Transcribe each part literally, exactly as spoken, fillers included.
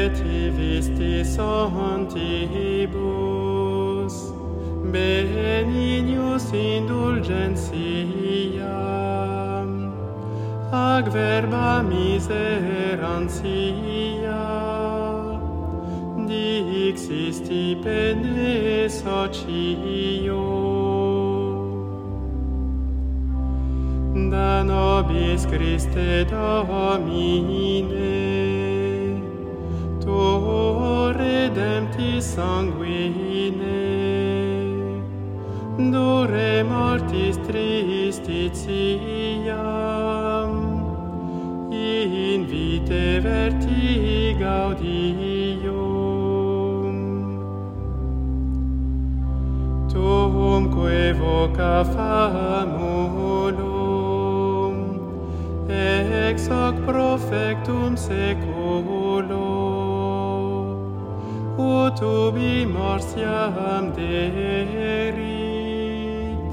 visti santibus, benignus indulgentiam, ag verba miserantia, dixisti pene socio. Da nobis Christe Domine, Tu redemptis sanguine, dure mortis tristitiam, in vite verti gaudium. Tumque voca famulum, ex hoc profectum seculo, ut ubi mortiam derit,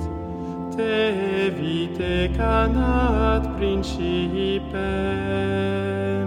te vite canat principes.